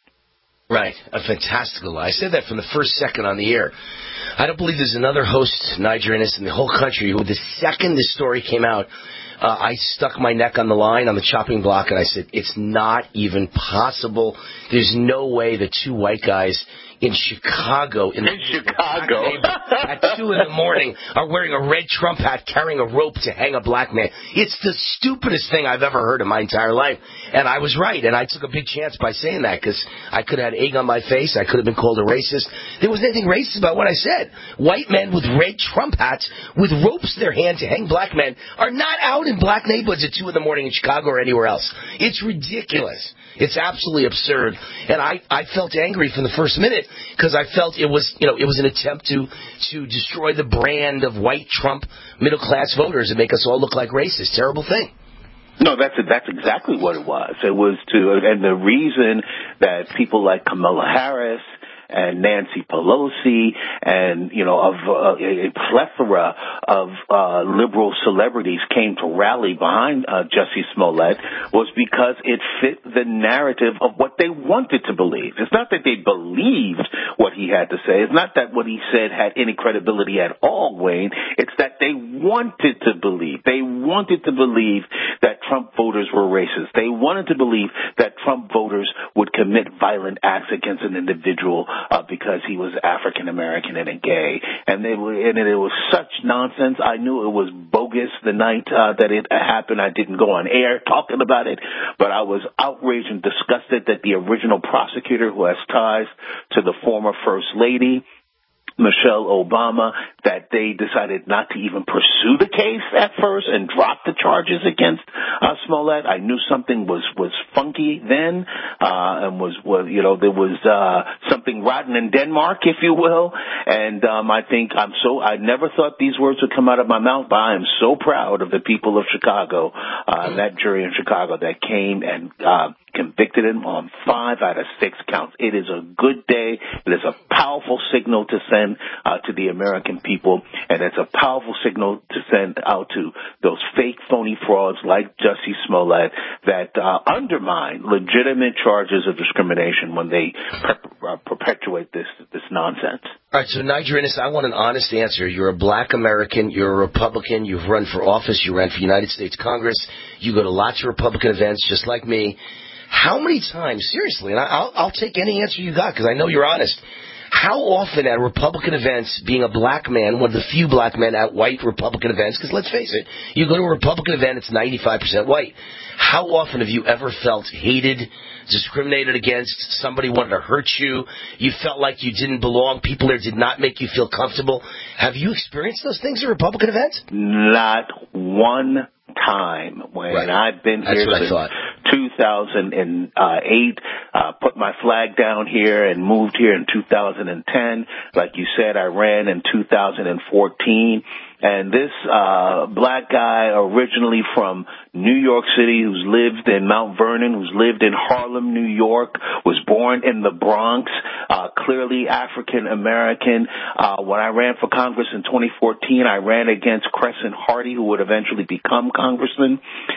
Right, a fantastical lie. I said that from the first second on the air. I don't believe there's another host, Niger Innes, in the whole country who, the second this story came out, uh, I stuck my neck on the line on the chopping block and I said, it's not even possible. There's no way the two white guys in Chicago, in, in Chicago, at two in the morning, are wearing a red Trump hat, carrying a rope to hang a black man. It's the stupidest thing I've ever heard in my entire life. And I was right, and I took a big chance by saying that, because I could have had egg on my face. I could have been called a racist. There wasn't anything racist about what I said. White men with red Trump hats, with ropes in their hand to hang black men, are not out in black neighborhoods at two in the morning in Chicago or anywhere else. It's ridiculous. It's absolutely absurd. And I, I felt angry from the first minute, because I felt it was, you know, it was an attempt to to destroy the brand of white Trump middle class voters and make us all look like racists. Terrible thing. No, that's that's exactly what it was. It was to, and the reason that people like Kamala Harris and Nancy Pelosi and, you know, of uh, a plethora of uh, liberal celebrities came to rally behind uh, Jussie Smollett was because it fit the narrative of what they wanted to believe. It's not that they believed what he had to say. It's not that what he said had any credibility at all, Wayne. It's that they wanted to believe. They wanted to believe that Trump voters were racist. They wanted to believe that Trump voters would commit violent acts against an individual Uh, because he was African American and a gay, and they were, and it was such nonsense. I knew it was bogus the night uh, that it happened. I didn't go on air talking about it, but I was outraged and disgusted that the original prosecutor, who has ties to the former First Lady, Michelle Obama, that they decided not to even pursue the case at first and drop the charges against uh, Smollett. I knew something was, was funky then, uh, and was, was, you know, there was, uh, something rotten in Denmark, if you will. And, um, I think I'm so, I never thought these words would come out of my mouth, but I am so proud of the people of Chicago, uh, that jury in Chicago that came and, uh, convicted him on five out of six counts. It is a good day. It is a powerful signal to send uh, to the American people, and it's a powerful signal to send out to those fake, phony frauds like Jussie Smollett that uh, undermine legitimate charges of discrimination when they per- uh, perpetuate this this nonsense. All right, so Niger Innes, I want an honest answer. You're a black American. You're a Republican. You've run for office. You ran for United States Congress. You go to lots of Republican events just like me. How many times, seriously, and I'll, I'll take any answer you got because I know you're honest, how often at Republican events, being a black man, one of the few black men at white Republican events, because let's face it, you go to a Republican event, it's ninety-five percent white. How often have you ever felt hated, discriminated against, somebody wanted to hurt you, you felt like you didn't belong, people there did not make you feel comfortable? Have you experienced those things at Republican events? Not one time. When right. I've been That's here what since I thought. two thousand eight, uh, put my flag down here and moved here in two thousand ten. Like you said, I ran in two thousand fourteen. And this uh black guy, originally from New York City, who's lived in Mount Vernon, who's lived in Harlem, New York, was born in the Bronx, uh clearly African American. Uh when I ran for Congress in twenty fourteen, I ran against Crescent Hardy, who would eventually become congressman.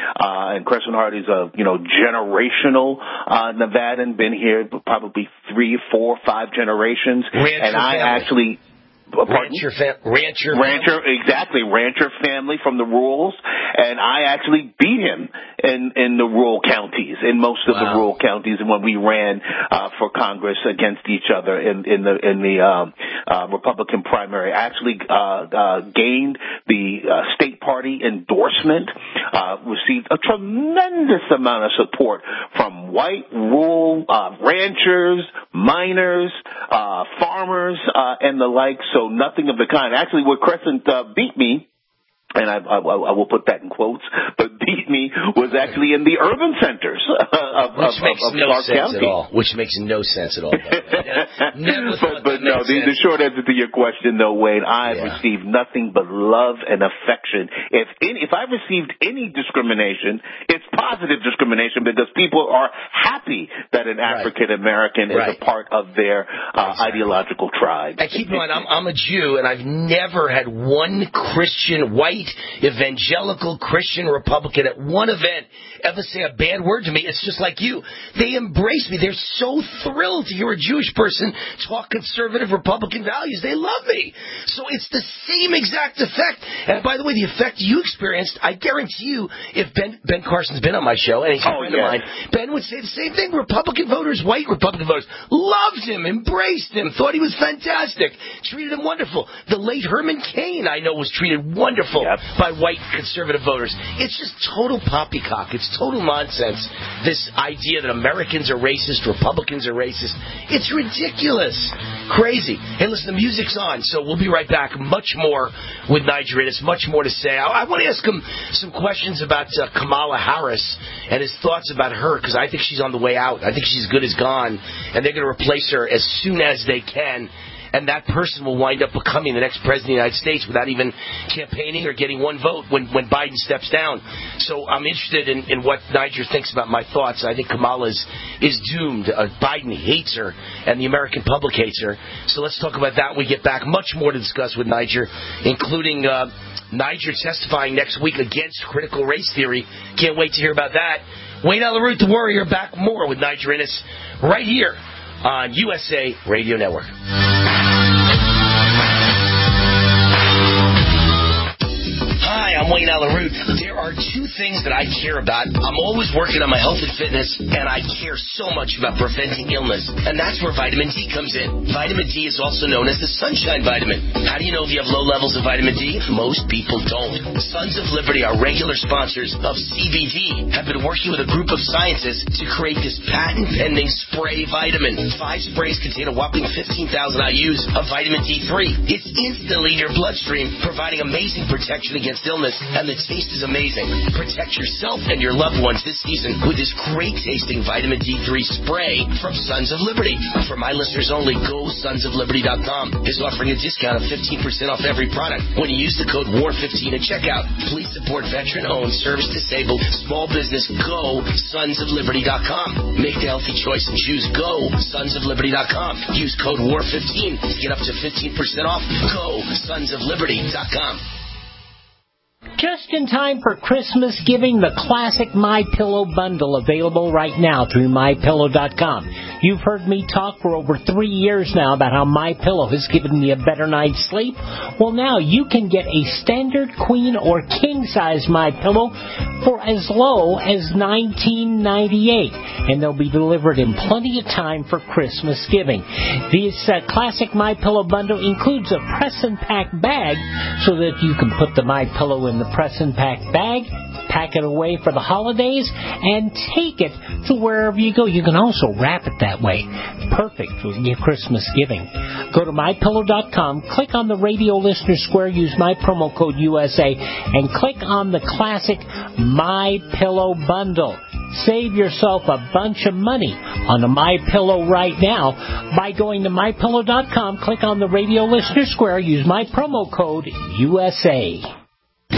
Uh and Crescent Hardy's a, you know, generational uh Nevadan, been here probably three, four, five generations. Rancher and I family. actually Rancher, fa- rancher, rancher, exactly, rancher family from the rurals, and I actually beat him in in the rural counties, in most of wow. the rural counties, when we ran uh, for Congress against each other in in the in the um, uh, Republican primary. I actually uh, uh, gained the uh, state party endorsement, uh, received a tremendous amount of support from white rural uh, ranchers, miners, uh, farmers, uh, and the like. So nothing of the kind. Actually, where Crescent uh, beat me, and I, I, I will put that in quotes, but beat me was actually in the urban centers of, Which of, makes of, of no Clark sense County. at all. Which makes no sense at all. Never but but no, the, the short answer to your question, though, Wayne, I've yeah. received nothing but love and affection. If any, if I've received any discrimination, it's positive discrimination because people are happy that an African American right. is right. a part of their uh, exactly. ideological tribe. And keep in mind, I'm, I'm a Jew, and I've never had one Christian white evangelical Christian Republican at one event ever say a bad word to me. It's just like you. They embrace me. They're so thrilled to hear a Jewish person talk conservative Republican values. They love me. So it's the same exact effect. And by the way, the effect you experienced, I guarantee you, if Ben Ben Carson's been on my show, and he's a oh, friend yeah. of mine, Ben would say the same thing. Republican voters, white Republican voters, loved him, embraced him, thought he was fantastic, treated him wonderful. The late Herman Cain, I know, was treated wonderful yep. by white conservative voters. It's just total poppycock. It's total nonsense, this idea that Americans are racist, Republicans are racist. It's ridiculous. Crazy. Hey, listen, the music's on, so we'll be right back. Much more with Niger Innis, much more to say. I, I want to ask him some questions about uh, Kamala Harris and his thoughts about her, because I think she's on the way out. I think she's good as gone, and they're going to replace her as soon as they can. And that person will wind up becoming the next president of the United States without even campaigning or getting one vote when, when Biden steps down. So I'm interested in, in what Niger thinks about my thoughts. I think Kamala is, is doomed. Uh, Biden hates her, and the American public hates her. So let's talk about that when we get back. Much more to discuss with Niger, including uh, Niger testifying next week against critical race theory. Can't wait to hear about that. Wayne Alaroot, the Warrior, back more with Niger Innis right here on U S A Radio Network. Hi, I'm Wayne Alaroot. There are two things that I care about. I'm always working on my health and fitness, and I care so much about preventing illness. And that's where vitamin D comes in. Vitamin D is also known as the sunshine vitamin. How do you know if you have low levels of vitamin D? Most people don't. Sons of Liberty, our regular sponsors of C B D, have been working with a group of scientists to create this patent-pending spray vitamin. Five sprays contain a whopping fifteen thousand I U's of vitamin D three. It's instantly in your bloodstream, providing amazing protection against illness, and the taste is amazing. Protect yourself and your loved ones this season with this great-tasting vitamin D three spray from Sons of Liberty. For my listeners only, go sons of liberty dot com is offering a discount of fifteen percent off every product when you use the code W A R fifteen at checkout. Please support veteran-owned, service-disabled, small business. Go sons of liberty dot com. Make the healthy choice and choose Go sons of liberty dot com. Use code W A R fifteen to get up to fifteen percent off. Go sons of liberty dot com. Just in time for Christmas giving, the classic MyPillow bundle available right now through my pillow dot com. You've heard me talk for over three years now about how MyPillow has given me a better night's sleep. Well, now you can get a standard queen or king-size MyPillow for as low as nineteen ninety-eight dollars, and they'll be delivered in plenty of time for Christmas giving. This uh, classic MyPillow bundle includes a press and pack bag so that you can put the MyPillow in the press and pack bag, pack it away for the holidays, and take it to wherever you go. You can also wrap it that way. Perfect for your Christmas giving. Go to my pillow dot com, click on the radio listener square, use my promo code U S A, and click on the classic MyPillow bundle. Save yourself a bunch of money on a MyPillow right now by going to my pillow dot com, click on the radio listener square, use my promo code U S A. Hi,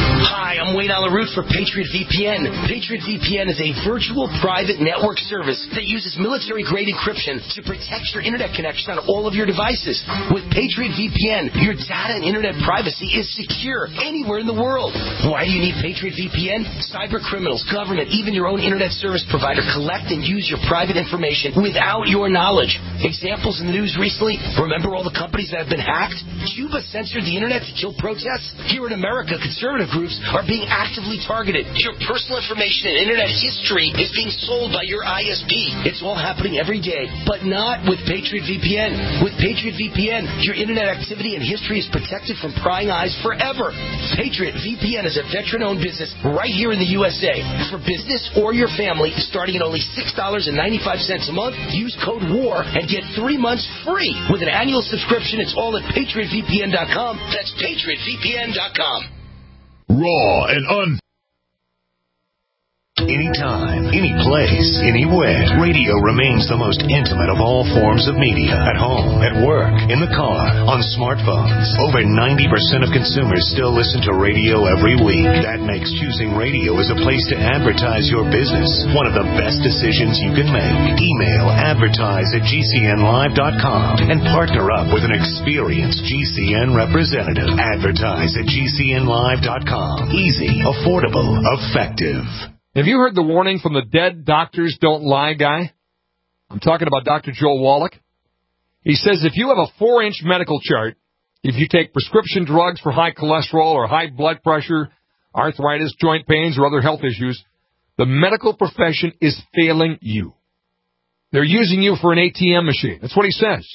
Hi, I'm Wayne Allyn Root for Patriot V P N. Patriot V P N is a virtual private network service that uses military-grade encryption to protect your internet connection on all of your devices. With Patriot V P N, your data and internet privacy is secure anywhere in the world. Why do you need Patriot V P N? Cyber criminals, government, even your own internet service provider collect and use your private information without your knowledge. Examples in the news recently, remember all the companies that have been hacked? Cuba censored the internet to kill protests? Here in America, conservative groups are being actively targeted. Your personal information and internet history is being sold by your I S P. It's all happening every day, but not with Patriot V P N. With Patriot V P N, your internet activity and history is protected from prying eyes forever. Patriot V P N is a veteran-owned business right here in the U S A. For business or your family, starting at only six dollars and ninety-five cents a month, use code WAR and get three months free. With an annual subscription, it's all at patriot v p n dot com. That's patriot v p n dot com. Raw and un... Anytime, any place, anywhere, radio remains the most intimate of all forms of media. At home, at work, in the car, on smartphones. Over ninety percent of consumers still listen to radio every week. That makes choosing radio as a place to advertise your business one of the best decisions you can make. Email advertise at g c n live dot com and partner up with an experienced G C N representative. Advertise at g c n live dot com. Easy, affordable, effective. Have you heard the warning from the dead doctors don't lie guy? I'm talking about Doctor Joel Wallach. He says if you have a four-inch medical chart, if you take prescription drugs for high cholesterol or high blood pressure, arthritis, joint pains, or other health issues, the medical profession is failing you. They're using you for an A T M machine. That's what he says.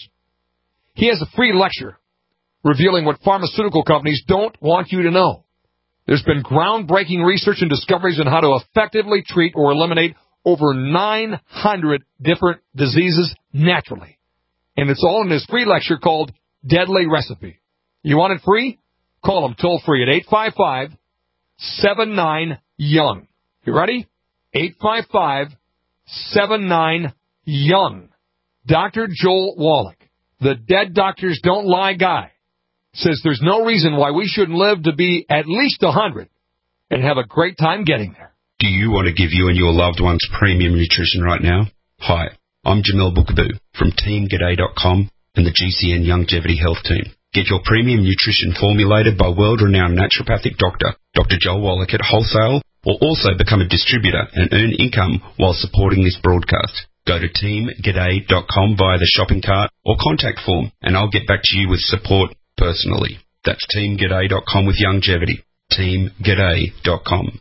He has a free lecture revealing what pharmaceutical companies don't want you to know. There's been groundbreaking research and discoveries on how to effectively treat or eliminate over nine hundred different diseases naturally. And it's all in his free lecture called Deadly Recipe. You want it free? Call him toll free at eight five five, seven nine, young. You ready? eight five five, seven nine, young. Doctor Joel Wallach, the dead doctors don't lie guy, says there's no reason why we shouldn't live to be at least one hundred and have a great time getting there. Do you want to give you and your loved ones premium nutrition right now? Hi, I'm Jamel Bookaboo from team g'day dot com and the G C N Longevity Health Team. Get your premium nutrition formulated by world-renowned naturopathic doctor, Doctor Joel Wallach at wholesale, or also become a distributor and earn income while supporting this broadcast. Go to team g'day dot com via the shopping cart or contact form, and I'll get back to you with support personally. That's team g'day dot com with longevity. team g'day dot com.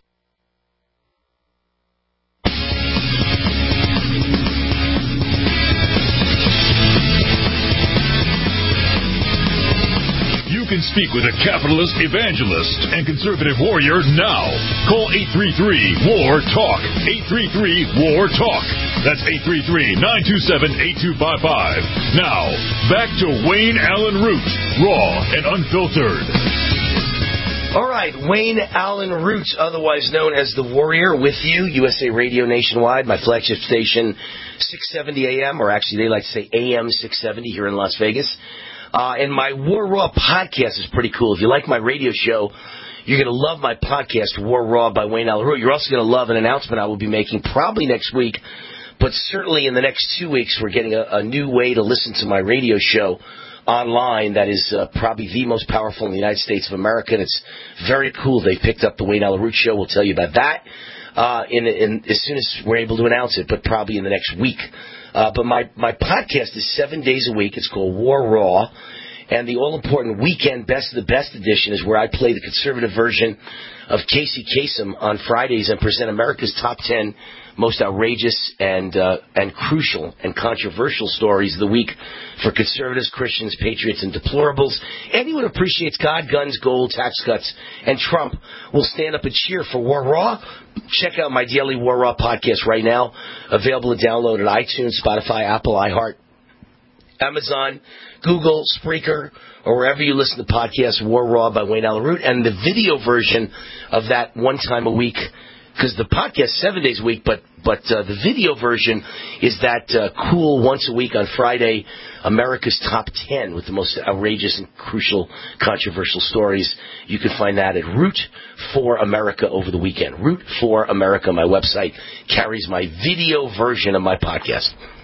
You can speak with a capitalist, evangelist, and conservative warrior now. Call eight three three, W A R, TALK. eight three three, W A R, TALK. That's eight three three, nine two seven, eight two five five. Now, back to Wayne Allyn Root, raw and unfiltered. All right, Wayne Allyn Root, otherwise known as The Warrior, with you, U S A Radio Nationwide, my flagship station, six seventy A M, or actually they like to say A M six seventy here in Las Vegas. Uh, and my War Raw podcast is pretty cool. If you like my radio show, you're going to love my podcast, War Raw by Wayne Allyn Root. You're also going to love an announcement I will be making probably next week, but certainly in the next two weeks we're getting a, a new way to listen to my radio show online that is uh, probably the most powerful in the United States of America, and it's very cool. They picked up the Wayne Allyn Root Show. We'll tell you about that uh, in, in, as soon as we're able to announce it, but probably in the next week. Uh, but my, my podcast is seven days a week. It's called War Raw. And the all-important Weekend Best of the Best edition is where I play the conservative version of Casey Kasem on Fridays and present America's top ten most outrageous and uh, and crucial and controversial stories of the week for conservatives, Christians, patriots, and deplorables. Anyone who appreciates God, guns, gold, tax cuts, and Trump will stand up and cheer for War Raw. Check out my daily War Raw podcast right now, available to download at iTunes, Spotify, Apple, iHeart, Amazon, Google, Spreaker, or wherever you listen to podcasts, War Raw by Wayne Allyn Root, and the video version of that one time a week because the podcast seven days a week, but but uh, the video version is that uh, cool once a week on Friday, America's Top ten with the most outrageous and crucial, controversial stories. You can find that at Root for America over the weekend. Root for America, my website, carries my video version of my podcast.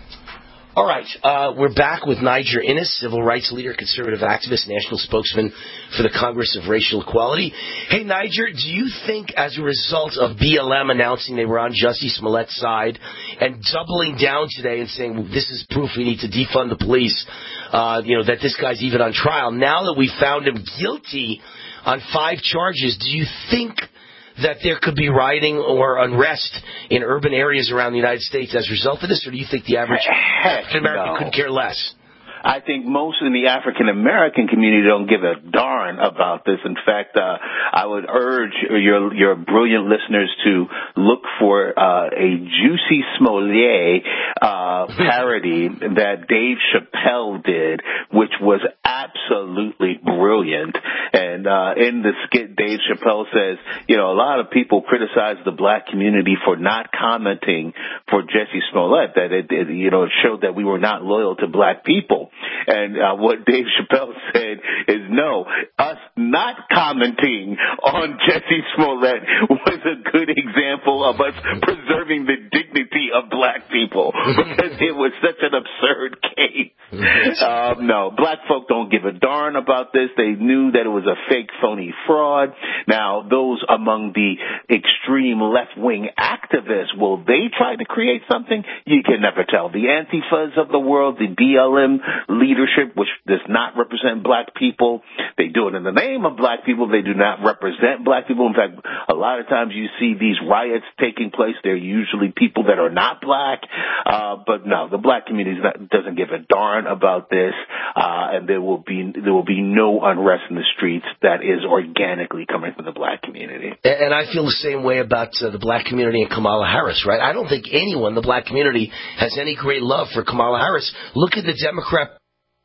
All right, uh, we're back with Niger Innis, civil rights leader, conservative activist, national spokesman for the Congress of Racial Equality. Hey, Niger, do you think as a result of B L M announcing they were on Jussie Smollett's side and doubling down today and saying, well, this is proof we need to defund the police, uh, you know, that this guy's even on trial, now that we found him guilty on five charges, do you think that there could be rioting or unrest in urban areas around the United States as a result of this, or do you think the average African American no. couldn't care less? I think most in the African American community don't give a darn about this. In fact, uh, I would urge your your brilliant listeners to look for uh, a Jussie Smollett uh, parody that Dave Chappelle did, which was absolutely brilliant. And uh, in the skit, Dave Chappelle says, you know, a lot of people criticize the black community for not commenting for Jussie Smollett, that it, it you know, it showed that we were not loyal to black people. And uh, what Dave Chappelle said is, no, us not commenting on Jussie Smollett was a good example of us preserving the dignity of black people, because it was such an absurd case. Um, no, black folk don't give a darn about this. They knew that it was a fake, phony fraud. Now, those among the extreme left-wing activists, will they try to create something? You can never tell. The Antifas of the world, the B L M leadership, which does not represent black people, they do it in the name of black people. They do not represent black people. In fact, a lot of times you see these riots taking place, they're usually people that are not black. Uh, but no, the black community doesn't give a darn about this, uh, and there will be there will be no unrest in the streets that is organically coming from the black community. And I feel the same way about uh, the black community and Kamala Harris, right? I don't think anyone in the black community has any great love for Kamala Harris. Look at the Democrat.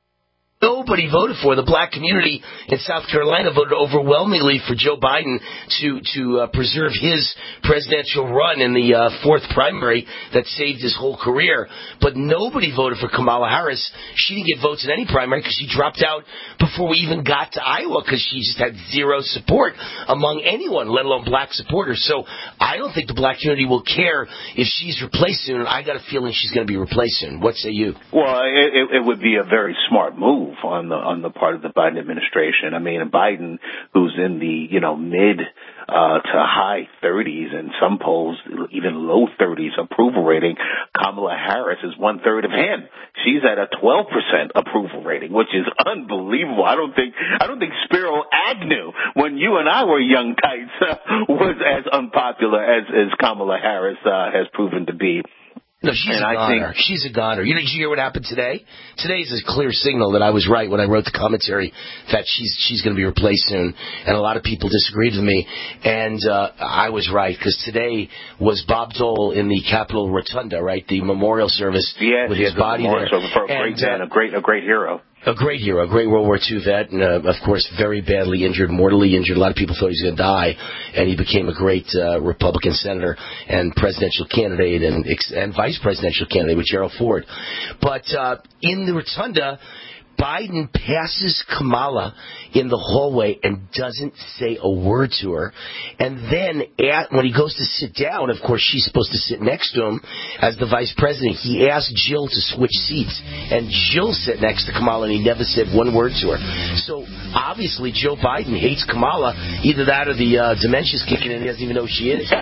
Nobody voted for. The black community in South Carolina voted overwhelmingly for Joe Biden to to uh, preserve his presidential run in the uh, fourth primary that saved his whole career. But nobody voted for Kamala Harris. She didn't get votes in any primary because she dropped out before we even got to Iowa, because she just had zero support among anyone, let alone black supporters. So I don't think the black community will care if she's replaced soon. I got a feeling she's going to be replaced soon. What say you? Well, it, it would be a very smart move on the on the part of the Biden administration. I mean, Biden, who's in the, you know, mid uh, to high thirties, and some polls even low thirties approval rating. Kamala Harris is one third of him. She's at a twelve percent approval rating, which is unbelievable. I don't think I don't think Spiro Agnew, when you and I were young kites, uh, was as unpopular as as Kamala Harris uh, has proven to be. No, she's and a I goner. think, she's a goner. You know, did you hear what happened today? Today's a clear signal that I was right when I wrote the commentary that she's she's going to be replaced soon. And a lot of people disagreed with me, and uh, I was right, because today was Bob Dole in the Capitol Rotunda, right? The memorial service yes, with his body there. So for a great and, man, uh, a great a great hero. A great hero, a great World War Two vet, and uh, of course very badly injured, mortally injured. A lot of people thought he was going to die, and he became a great uh, Republican senator and presidential candidate and, and vice presidential candidate with Gerald Ford. But uh, in the Rotunda, Biden passes Kamala in the hallway and doesn't say a word to her. And then at, when he goes to sit down, of course, she's supposed to sit next to him as the vice president. He asked Jill to switch seats, and Jill sat next to Kamala, and he never said one word to her. So obviously Joe Biden hates Kamala. Either that or the uh, dementia's kicking in, and he doesn't even know who she is.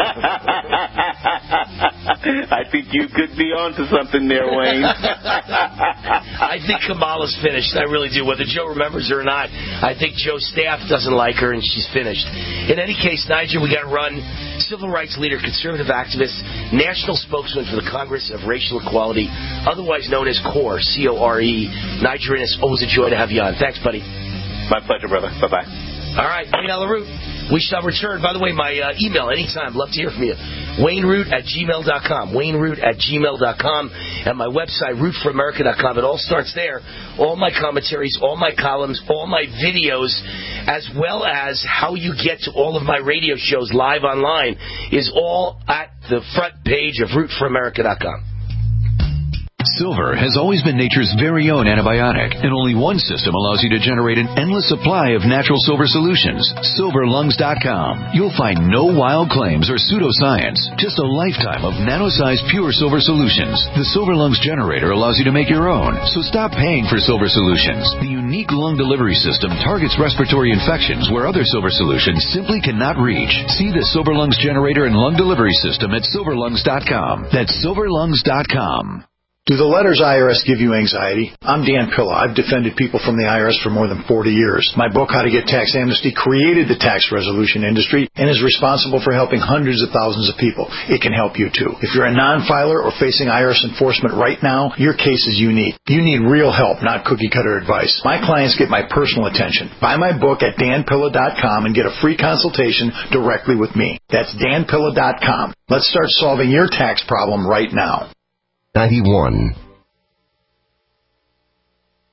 I think you could be onto something there, Wayne. I think Kamala's finished. I really do. Whether Joe remembers her or not, I think Joe's staff doesn't like her, and she's finished. In any case, Niger, we got to run. Civil rights leader, conservative activist, national spokesman for the Congress of Racial Equality, otherwise known as CORE, C O R E. Niger Innis, always a joy to have you on. Thanks, buddy. My pleasure, brother. Bye-bye. All right, Wayne Alaroot. We shall return. By the way, my uh, email anytime. Love to hear from you. Wayne Root at gmail dot com. Wayne Root at gmail dot com. And my website, root for america dot com. It all starts there. All my commentaries, all my columns, all my videos. as well as how you get to all of my radio shows live online, is all at the front page of root for america dot com. Silver has always been nature's very own antibiotic, and only one system allows you to generate an endless supply of natural silver solutions. silver lungs dot com. You'll find no wild claims or pseudoscience, just a lifetime of nano-sized pure silver solutions. The Silver Lungs generator allows you to make your own, so stop paying for silver solutions. The unique lung delivery system targets respiratory infections where other silver solutions simply cannot reach. See the Silver Lungs generator and lung delivery system at silver lungs dot com. That's silver lungs dot com. Do the letters I R S give you anxiety? I'm Dan Pilla. I've defended people from the I R S for more than forty years. My book, How to Get Tax Amnesty, created the tax resolution industry and is responsible for helping hundreds of thousands of people. It can help you too. If you're a non-filer or facing I R S enforcement right now, your case is unique. You need real help, not cookie-cutter advice. My clients get my personal attention. Buy my book at dan pilla dot com and get a free consultation directly with me. That's dan pilla dot com. Let's start solving your tax problem right now. ninety-one.